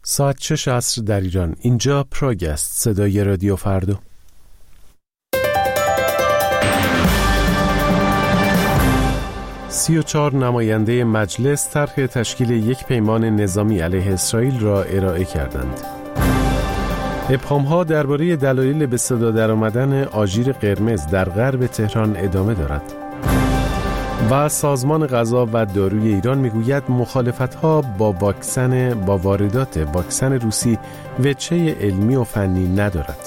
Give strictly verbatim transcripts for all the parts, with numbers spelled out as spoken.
ساعت شش عصر در ایران. اینجا پراگ است، صدای رادیو فردا. سی و چهار نماینده مجلس طرح تشکیل یک پیمان نظامی علیه اسرائیل را ارائه کردند. ابهام‌ها درباره دلایل به صدا درآمدن آژیر قرمز در غرب تهران ادامه دارد. و سازمان غذا و داروی ایران میگوید مخالفت‌ها با واکسن با واردات واکسن روسی وجه علمی و فنی ندارد.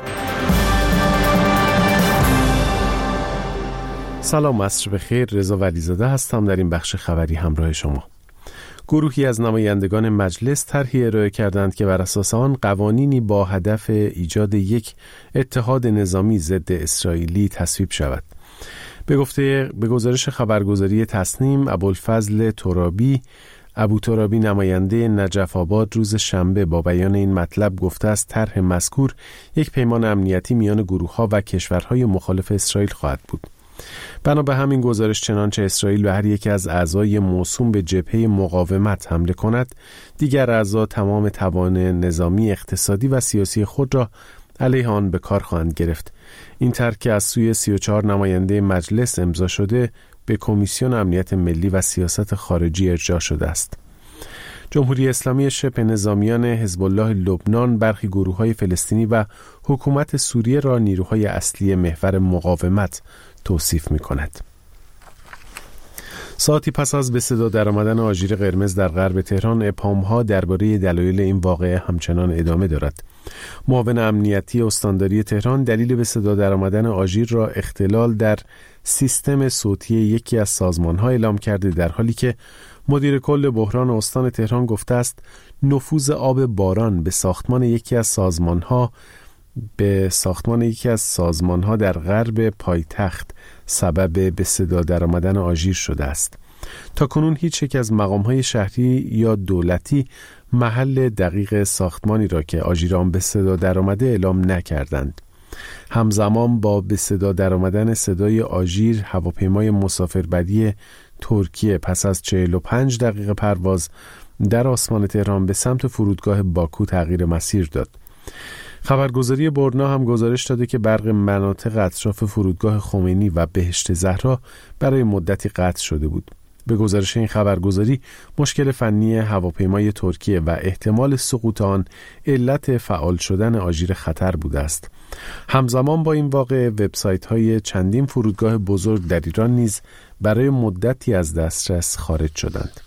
سلام، عصر بخیر. رضا ولیزاده هستم. در این بخش خبری همراه شما. گروهی از نمایندگان مجلس طرحی ارائه کردند که بر اساس آن قوانینی با هدف ایجاد یک اتحاد نظامی ضد اسرائیلی تصویب شود. به گفته به گزارش خبرگزاری تصنیم، ابوالفضل ترابی ابو ترابی نماینده نجف آباد روز شنبه با بیان این مطلب گفته است طرح مذکور یک پیمان امنیتی میان گروه‌ها و کشورهای مخالف اسرائیل خواهد بود. بنا به همین گزارش، چنانچه اسرائیل به هر یک از اعضای موسوم به جبهه مقاومت حمله کند، دیگر اعضا تمام توان نظامی، اقتصادی و سیاسی خود را علیه آن به کار خواهند گرفت. این طرح که از سوی سی و چهار نماینده مجلس امضا شده به کمیسیون امنیت ملی و سیاست خارجی ارجاع شده است. جمهوری اسلامی شبه نظامیان حزب الله لبنان برخی گروه‌های فلسطینی و حکومت سوریه را نیروهای اصلی محور مقاومت توصیف می‌کند. ساعتی پس از به صدا درآمدن آژیر قرمز در غرب تهران، ابهام‌ها درباره دلایل این واقعه همچنان ادامه دارد. معاون امنیتی استانداری تهران دلیل به صدا درآمدن آژیر را اختلال در سیستم صوتی یکی از سازمان‌ها اعلام کرده، در حالی که مدیر کل بحران استان تهران گفته است نفوذ آب باران به ساختمان یکی از سازمان‌ها به ساختمان یکی از سازمان‌ها در غرب پایتخت سبب به صدا درآمدن آژیر شده است. تا کنون هیچ یک از مقام‌های شهری یا دولتی محل دقیق ساختمانی را که آژیر آن به صدا درآمده اعلام نکردند. همزمان با به صدا درآمدن صدای آژیر، هواپیمای مسافربری ترکیه پس از چهل و پنج دقیقه پرواز در آسمان تهران به سمت فرودگاه باکو تغییر مسیر داد. خبرگزاری برنا هم گزارش داده که برق مناطق اطراف فرودگاه خمینی و بهشت زهرا برای مدتی قطع شده بود. به گزارش این خبرگزاری، مشکل فنی هواپیمای ترکیه و احتمال سقوط آن علت فعال شدن آژیر خطر بوده است. همزمان با این واقعه، وبسایت‌های چندین فرودگاه بزرگ در ایران نیز برای مدتی از دسترس خارج شدند.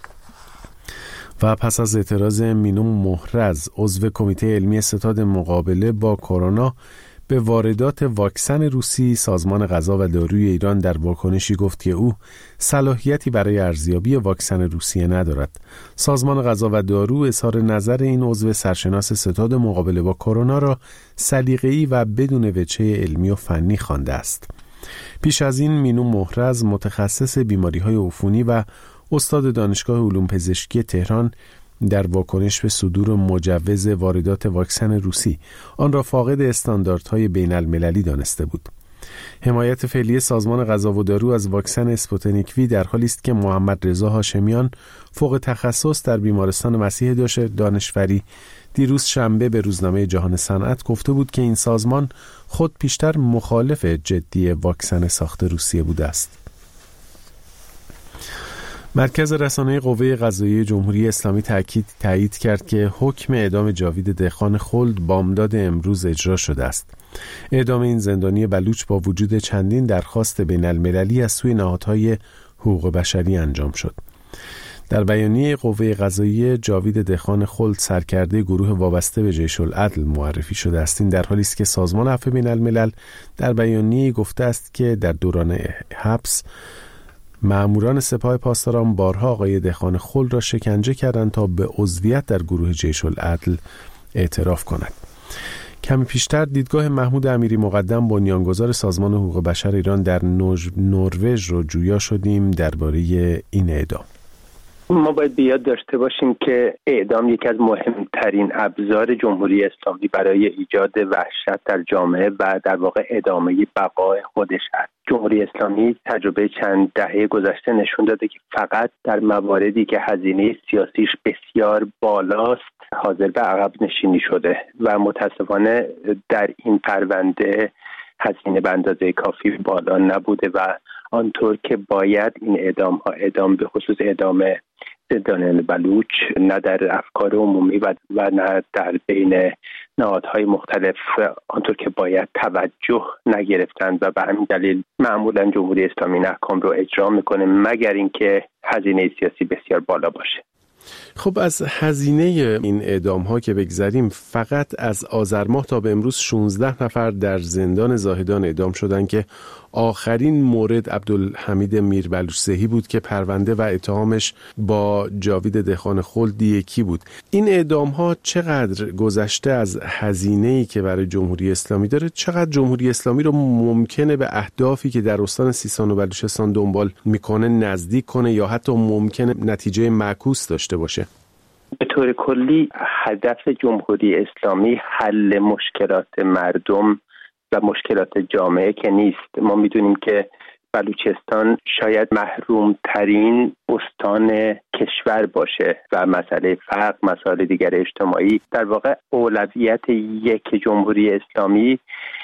و پس از اعتراض مینو محرز، عضو کمیته علمی ستاد مقابله با کرونا به واردات واکسن روسی، سازمان غذا و داروی ایران در واکنشی گفت که او صلاحیتی برای ارزیابی واکسن روسیه ندارد. سازمان غذا و دارو اظهار نظر این عضو سرشناس ستاد مقابله با کرونا را سلیقه‌ای و بدون وجه علمی و فنی خوانده است. پیش از این مینو محرز، متخصص بیماری‌های عفونی و استاد دانشگاه علوم پزشکی تهران، در واکنش به صدور مجوز واردات واکسن روسی آن را فاقد استانداردهای بین المللی دانسته بود. حمایت فعلی سازمان غذا و دارو از واکسن اسپوتنیک وی در حالی است که محمد رضا هاشمیان، فوق تخصص در بیمارستان مسیح دانشوری، دیروز شنبه به روزنامه جهان صنعت گفته بود که این سازمان خود پیشتر مخالف جدی واکسن ساخت روسیه بوده است. مرکز رسانه قوه قضاییه جمهوری اسلامی تأکید تایید کرد که حکم اعدام جاوید دهقان خلد بامداد امروز اجرا شده است. اعدام این زندانی بلوچ با وجود چندین درخواست بین المللی از سوی نهادهای حقوق بشری انجام شد. در بیانیه قوه قضاییه، جاوید دهقان خلد سرکرده گروه وابسته به جیش العدل معرفی شده است. این در حالی است که سازمان عفو بین الملل در بیانیه گفته است که در دوران حبس مأموران سپاه پاسداران بارها آقای دهقان خلد را شکنجه کردند تا به عضویت در گروه جیش العدل اعتراف کند. کمی پیشتر دیدگاه محمود امیری مقدم، بنیانگذار سازمان حقوق بشر ایران در نروژ رو جویا شدیم درباره این اعدام. ما باید به یاد داشته باشیم که اعدام یکی از مهمترین ابزار جمهوری اسلامی برای ایجاد وحشت در جامعه و در واقع ادامه بقای خودش است. جمهوری اسلامی تجربه چند دهه گذشته نشون داده که فقط در مواردی که هزینه سیاسیش بسیار بالاست حاضر به عقب نشینی شده و متاسفانه در این پرونده هزینه به اندازه کافی بالا نبوده و آنطور که باید این اعدام ها اعدام به خصوص اعدام زندانیان بلوچ نه در افکار عمومی و, و نه در بین نهادهای مختلف آنطور که باید توجه نگرفتند و به همین دلیل معمولا جمهوری اسلامی این احکام رو اجرا میکنه مگر اینکه هزینه سیاسی بسیار بالا باشه. خب از هزینه این اعدام ها که بگذریم، فقط از آذر ماه تا به امروز شانزده نفر در زندان زاهدان اعدام شدند که آخرین مورد عبدالحمید میربلوچ‌صحی بود که پرونده و اتهامش با جاوید دهقان خلد یکی بود. این اعدام ها چقدر گذشته از هزینه‌ای که برای جمهوری اسلامی داره، چقدر جمهوری اسلامی رو ممکنه به اهدافی که در استان سیستان و بلوچستان دنبال میکنه نزدیک کنه یا حتی ممکنه نتیجه معکوس داشته باشه؟ به طور کلی هدف جمهوری اسلامی حل مشکلات مردم و مشکلات جامعه که نیست. ما میدونیم که بلوچستان شاید محروم ترین استان کشور باشه و مسئله فقر، مسائل دیگر اجتماعی، در واقع اولویت یک جمهوری اسلامی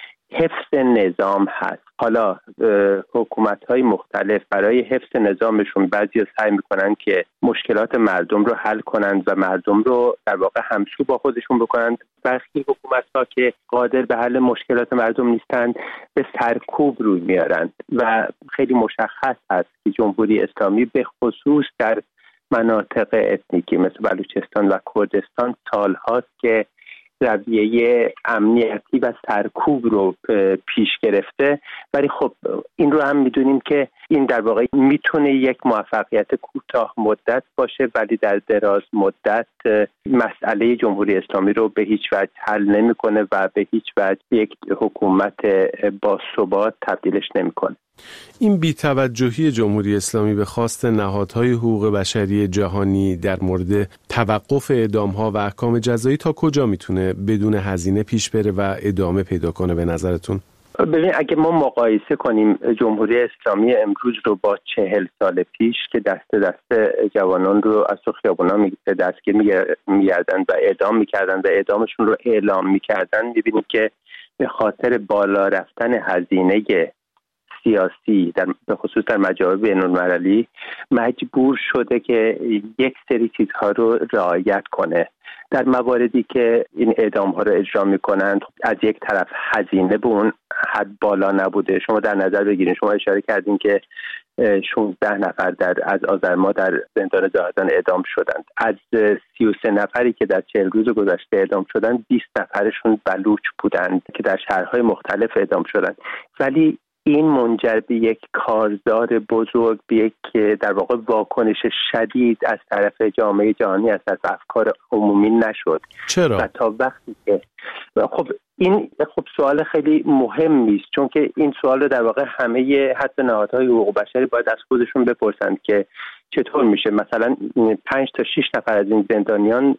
حفظ نظام هست. حالا حکومت‌های مختلف برای حفظ نظامشون بعضی سعی میکنن که مشکلات مردم رو حل کنند و مردم رو در واقع همسو با خودشون بکنند. برخی حکومت‌ها که قادر به حل مشکلات مردم نیستند به سرکوب روی میارند و خیلی مشخص است که جمهوری اسلامی به خصوص در مناطق اتنیکی مثل بلوچستان و کردستان سال‌هاست که رویه امنیتی و سرکوب رو پیش گرفته، ولی خب این رو هم میدونیم که این در واقع میتونه یک موفقیت کوتاه مدت باشه ولی در دراز مدت مسئله جمهوری اسلامی رو به هیچ وجه حل نمیکنه و به هیچ وجه یک حکومت با ثبات تبدیلش نمیکنه. این بی‌توجهی جمهوری اسلامی به خواست نهادهای حقوق بشری جهانی در مورد توقف اعدام‌ها و احکام جزایی تا کجا میتونه بدون هزینه پیش بره و ادامه پیدا کنه به نظرتون؟ ببین، اگه ما مقایسه کنیم جمهوری اسلامی امروز رو با چهل سال پیش که دست دست جوانان رو از تو خیابونا دستگیر می‌کردن و اعدام می‌کردن و اعدامشون رو اعلام می‌کردن، می‌بینیم که به خاطر بالا رفتن هزینه سیاسی در به خصوص در مجامع بین‌المللی مجبور شده که یک سری چیزها رو رعایت کنه. در مواردی که این اعدام ها رو اجرا میکنند از یک طرف هزینه به اون حد بالا نبوده. شما در نظر بگیرید، شما اشاره کردین که شانزده نفر در از آذر ماه در زندان زاهدان اعدام شدند. از سی و سه نفری که در چهل روز گذشته اعدام شدند بیست نفرشون بلوچ بودند که در شهرهای مختلف اعدام شدند، ولی این منجر به یک کارزار بزرگ، به یک در واقع واکنش شدید از طرف جامعه جهانی، از طرف افکار عمومی نشد. چرا؟ و تا وقتی که خب این خب سوال خیلی مهمی است، چون که این سوال رو در واقع همه حتی نهادهای حقوق بشری باید از خودشون بپرسند که چطور میشه مثلا پنج تا شش نفر از این زندانیان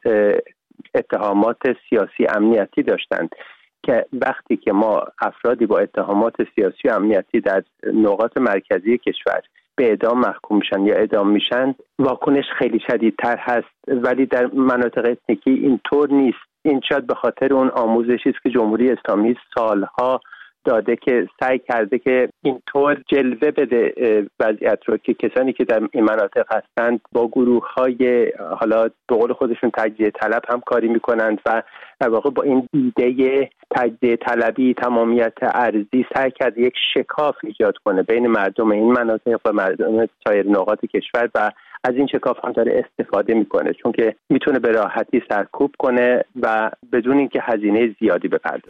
اتهامات سیاسی امنیتی داشتند که وقتی که ما افرادی با اتهامات سیاسی و امنیتی در نقاط مرکزی کشور به اعدام محکوم میشن یا اعدام میشن، واکنش خیلی شدیدتر هست، ولی در مناطق اتنیکی اینطور نیست. این شاید به خاطر اون آموزشی است که جمهوری اسلامی سالها داده که سعی کرده که اینطور جلوه بده وضعیت رو که کسانی که در این مناطق هستند با گروه‌های حالا به قول خودشون تجزیه طلب هم کاری میکنند و در واقع با این ایده تجزیه طلبی، تمامیت ارضی سعی کرده یک شکاف ایجاد کنه بین مردم این مناطق و مردم سایر نقاط کشور و از این شکاف هم داره استفاده میکنه، چون که میتونه به راحتی سرکوب کنه و بدون اینکه هزینه زیادی بپردازه.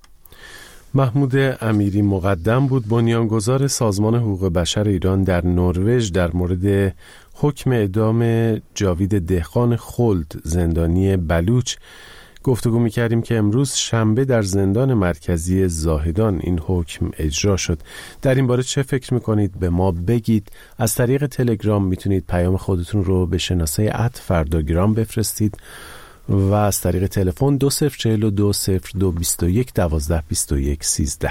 محمود امیری مقدم بود، بنیانگذار سازمان حقوق بشر ایران در نروژ، در مورد حکم اعدام جاوید دهقان خلد زندانی بلوچ گفتگو می‌کردیم که امروز شنبه در زندان مرکزی زاهدان این حکم اجرا شد. در این باره چه فکر می‌کنید؟ به ما بگید. از طریق تلگرام میتونید پیام خودتون رو به شناسه ات فرداگرام بفرستید و از طریق تلفن دو صفر چهل و دو صفر دو بیست و یک دوازده بیست و یک سیزده.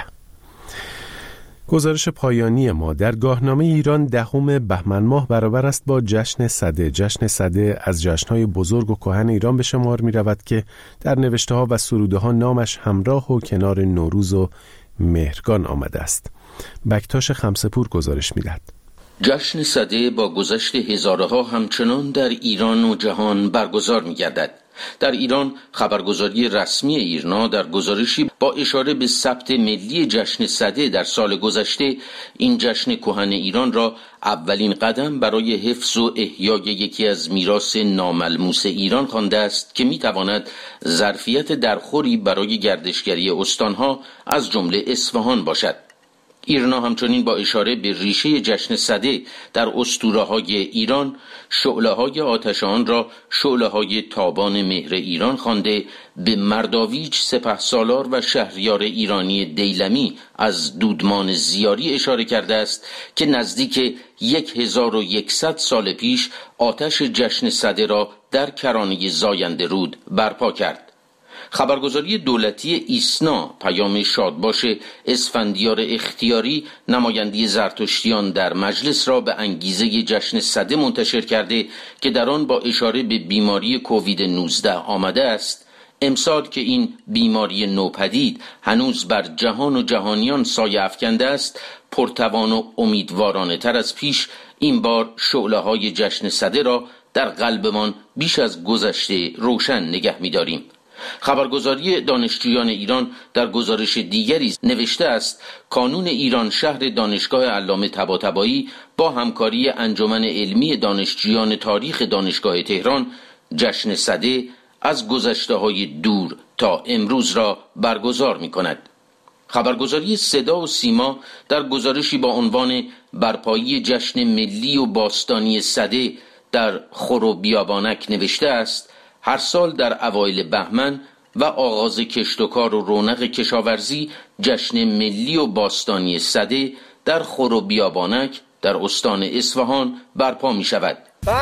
گزارش پایانی ما: در گاهنامه ایران دهم بهمن ماه برابر است با جشن سده. جشن سده از جشن‌های بزرگ و کهن ایران به شمار می‌رود که در نوشته‌ها و سروده‌ها نامش همراه و کنار نوروز و مهرگان آمده است. بکتاش خمسه‌پور گزارش می‌دهد. جشن سده با گذشت هزارها همچنان در ایران و جهان برگزار می‌گردد. در ایران خبرگزاری رسمی ایرنا در گزارشی با اشاره به ثبت ملی جشن سده در سال گذشته این جشن کهن ایران را اولین قدم برای حفظ و احیای یکی از میراث ناملموس ایران خوانده است که میتواند ظرفیت درخوری برای گردشگری استانها از جمله اصفهان باشد. ایرنا همچنین با اشاره به ریشه جشن سده در اسطوره‌های ایران شعله‌های آتش آن را شعله‌های تابان مهر ایران خوانده به مرداویج سپهسالار و شهریار ایرانی دیلمی از دودمان زیاری اشاره کرده است که نزدیک یک هزار و یکصد سال پیش آتش جشن سده را در کرانه زاینده رود برپا کرد. خبرگزاری دولتی ایسنا پیام شادباش اسفندیار اختیاری نماینده زرتشتیان در مجلس را به انگیزه جشن سده منتشر کرده که در آن با اشاره به بیماری کووید نوزده آمده است: امسال که این بیماری نوپدید هنوز بر جهان و جهانیان سایه افکنده است، پرتوان و امیدوارانه تر از پیش این بار شعله های جشن سده را در قلبمان بیش از گذشته روشن نگه می‌داریم. خبرگزاری دانشجویان ایران در گزارش دیگری نوشته است: کانون ایران شهر دانشگاه علامه طباطبایی با همکاری انجمن علمی دانشجویان تاریخ دانشگاه تهران جشن سده از گذشته‌های دور تا امروز را برگزار می‌کند. خبرگزاری صدا و سیما در گزارشی با عنوان برپایی جشن ملی و باستانی سده در خور و بیابانک نوشته است: هر سال در اوایل بهمن و آغاز کشت و کار و رونق کشاورزی جشن ملی و باستانی سده در خور و بیابانک در استان اصفهان برپا می شود.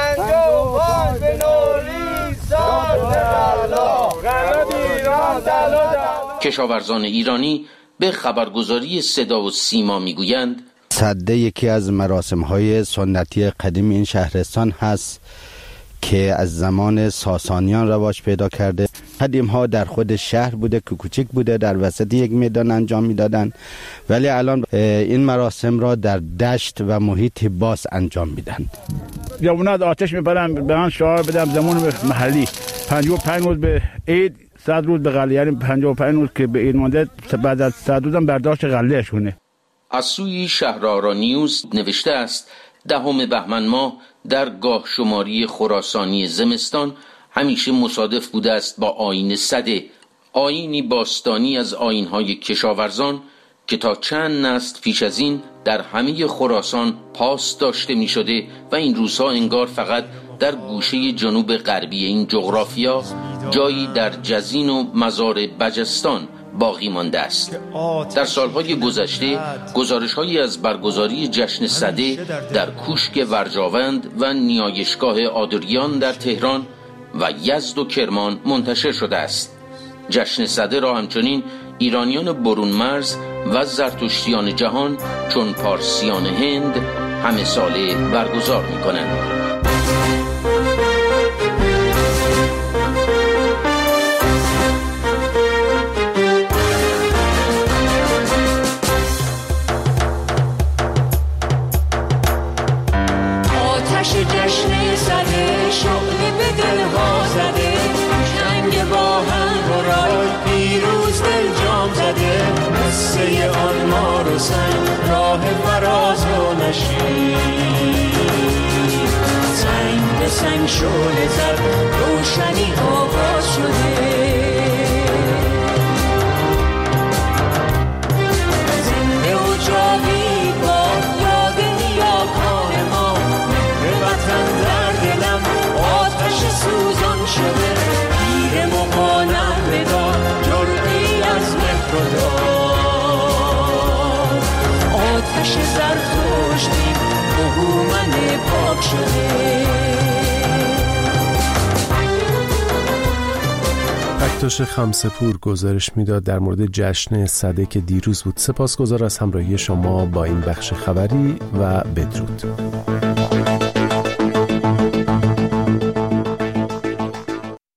کشاورزان ایرانی به خبرگزاری صدا و سیما می گویند: سده یکی از مراسم‌های سنتی قدیم این شهرستان هست که از زمان ساسانیان رواج پیدا کرده. قدیم ها در خود شهر بوده که کوچک بوده، در وسط یک میدان انجام میدادن، ولی الان این مراسم را در دشت و محیط باز انجام میدن. جوانات آتش میبرن به من شعار بدم زمان محلی پنجاه و پنج روز به عید، صد روز به غله، یعنی پنجاه و پنج روز که به عید مونده بعد از صد روز هم برداشت غله شونه. از سوی شهرآرا نیوز نوشته است: دهم بهمن ماه در گاه شماری خراسانی زمستان همیشه مصادف بوده است با آیین سده، آیینی باستانی از آیین‌های کشاورزان که تا چند نسل پیش از این در همه خراسان پاس داشته می شده و این روزها انگار فقط در گوشه جنوب غربی این جغرافیا جایی در جزین و مزار بجستان باقی مانده است. در سالهای گذشته گزارش‌هایی از برگزاری جشن سده در کوشک ورجاوند و نیایشگاه آدریان در تهران و یزد و کرمان منتشر شده است. جشن سده را همچنین ایرانیان برون مرز و زرتشتیان جهان چون پارسیان هند همه ساله برگزار می‌کنند. جشن سده شعله به دلها زده، جنگ با هم و رای پیروز دل جام زده، قصه آن مار و سنگ راه فراز و نشید، سنگ به سنگ شعله زد روشنی آغاز شده، زنده و جاوید با یاد نیاکان ما، وطن در دلم آتش سوزان شده، پیر مقانم آتش زرتشتی بهومن پاک شده. بکتاش خمسه‌پور گزارش میداد در مورد جشن سده که دیروز بود. سپاسگزار از همراهی شما با این بخش خبری و بدرود.